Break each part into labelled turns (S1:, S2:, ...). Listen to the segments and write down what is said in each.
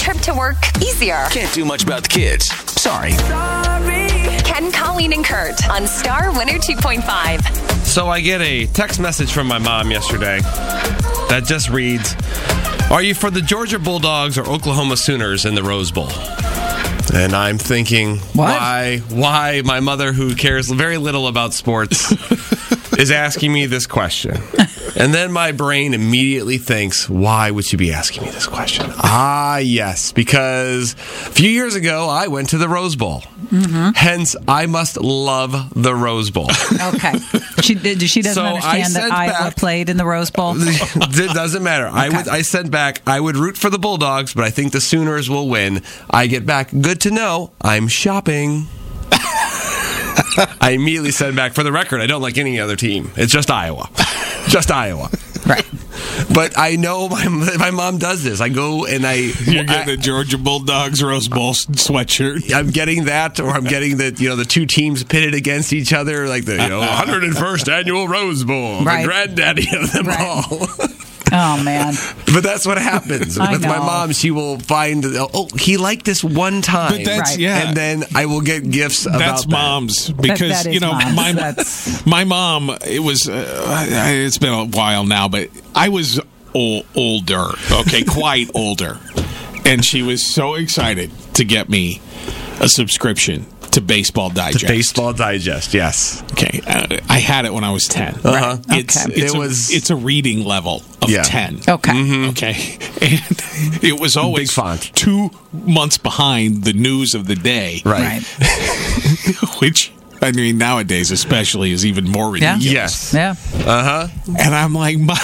S1: trip to work easier.
S2: Can't do much about the kids. Sorry.
S1: Ken, Colleen, and Kurt on Star 102.5.
S3: So I get a text message from my mom yesterday that just reads, "Are you for the Georgia Bulldogs or Oklahoma Sooners in the Rose Bowl?" And I'm thinking, why my mother, who cares very little about sports, is asking me this question. And then my brain immediately thinks, why would she be asking me this question? Yes, because a few years ago, I went to the Rose Bowl. Mm-hmm. Hence, I must love the Rose Bowl.
S4: Okay. She doesn't understand that Iowa played in the Rose Bowl?
S3: It doesn't matter. Okay. I sent back, I would root for the Bulldogs, but I think the Sooners will win. I get back, good to know, I'm shopping. I immediately send back, for the record, I don't like any other team. It's just Iowa. Just Iowa.
S4: Right.
S3: But I know my mom does this. I go and
S5: You're getting the Georgia Bulldogs Rose Bowl sweatshirt.
S3: I'm getting that, or I'm getting the two teams pitted against each other, like the 101st annual Rose Bowl, right. The granddaddy of them all.
S4: Oh, man.
S3: But that's what happens. With my mom, she will find, he liked this one time.
S5: But that's, yeah.
S3: And then I will get gifts about
S5: That's mom's. Because,
S4: that moms.
S5: My mom, it was, it's been a while now, but I was older, okay, quite older. And she was so excited to get me a subscription to Baseball Digest.
S3: To Baseball Digest, yes.
S5: Okay, I had it when I was 10.
S3: Uh-huh.
S5: It's a reading level of 10.
S4: Okay.
S5: Mm-hmm. Okay. And it was always
S3: big font.
S5: 2 months behind the news of the day.
S3: Right.
S5: Which, I mean, nowadays especially is even more ridiculous.
S3: Yes.
S4: Yeah.
S5: Uh-huh. And I'm like, Mom...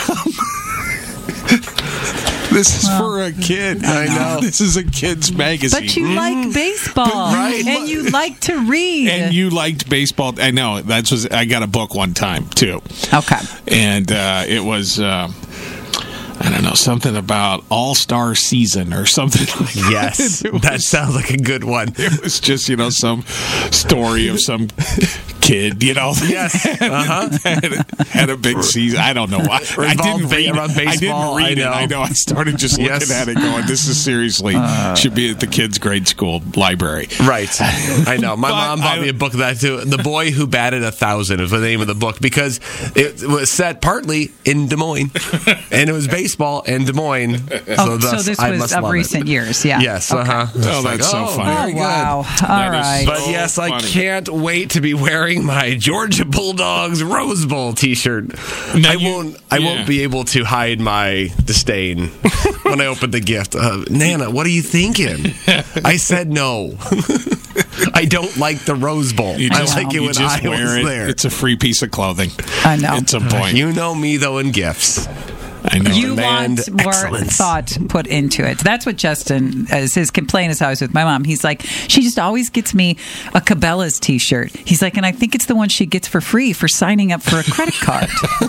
S5: This is for a kid.
S3: I know.
S5: This is a kid's magazine.
S4: But you like baseball.
S3: Right.
S4: And you like to read.
S5: And you liked baseball. I know. I got a book one time, too.
S4: Okay.
S5: And it was... I don't know, something about All-Star Season or something like that.
S3: Yes, that sounds like a good one.
S5: It was just, some story of some kid,
S3: Yes,
S5: had a big season. I don't know why. I didn't read
S3: baseball.
S5: I know. I started just looking at it going, this is seriously, should be at the kids' grade school library.
S3: Right. I know. My mom bought me a book of that, too. The Boy Who Batted 1,000 is the name of the book, because it was set partly in Des Moines, and it was baseball in Des Moines.
S4: So this was of recent years, yeah.
S3: Yes,
S4: okay.
S5: Oh, that's so funny.
S4: Oh, wow. All right.
S3: But yes, I can't wait to be wearing my Georgia Bulldogs Rose Bowl T-shirt. I won't be able to hide my disdain when I open the gift. Nana, what are you thinking? I said no. I don't like the Rose Bowl. I like it when I was there.
S5: It's a free piece of clothing.
S4: I know.
S5: It's a point.
S3: You know me, though, in gifts.
S5: I know.
S4: You want more thought put into it. That's what Justin, as his complaint is always with my mom. He's like, she just always gets me a Cabela's T-shirt. He's like, and I think it's the one she gets for free for signing up for a credit card.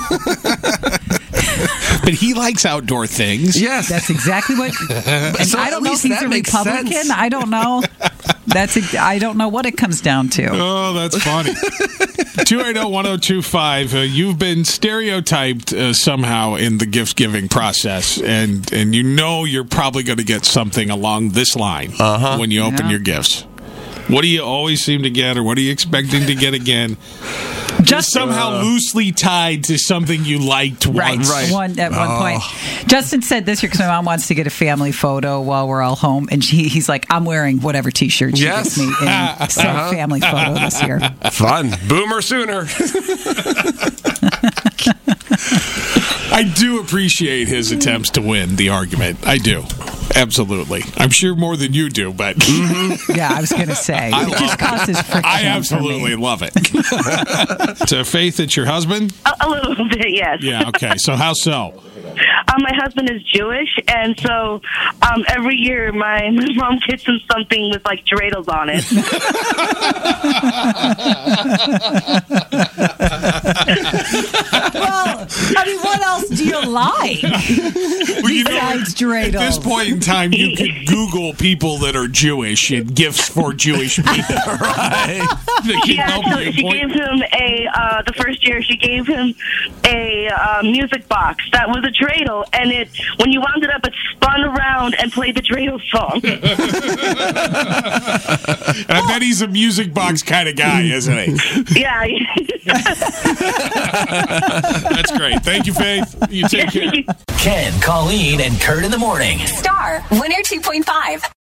S5: But he likes outdoor things.
S3: Yes.
S4: That's exactly what... And
S3: So
S4: I don't know if he's a Republican. Sense. I don't know. I don't know what it comes down to.
S5: Oh, that's funny. 280-1025. You've been stereotyped somehow in the gift-giving process, and you're probably going to get something along this line when you open your gifts. What do you always seem to get, or what are you expecting to get again? Just somehow loosely tied to something you liked once.
S4: Right. At one point. Justin said this year, because my mom wants to get a family photo while we're all home, and he's like, I'm wearing whatever T-shirt she gets me in said family photo this year.
S3: Fun. Boomer Sooner.
S5: I do appreciate his attempts to win the argument. I do. Absolutely. I'm sure more than you do, but...
S4: Yeah, I was going to say. It just causes friction.
S5: I absolutely love it. So, Faith, it's your husband?
S6: A little bit, yes.
S5: Yeah, okay. So how so?
S6: My husband is Jewish, and so every year my mom gets him something with, like, dreidels on it.
S4: Well, I mean, what else do you like besides dreidels?
S5: At this point in time, you could Google people that are Jewish and gifts for Jewish people. Right?
S6: She gave him the first year, she gave him a music box that was a dreidel, and when you wound it up, it spun around and played the dreidel song.
S5: I bet he's a music box kind of guy, isn't he?
S6: Yeah.
S5: That's great. Thank you, Faith. You take care.
S2: Ken, Colleen, and Kurt in the morning.
S1: Star 102.5.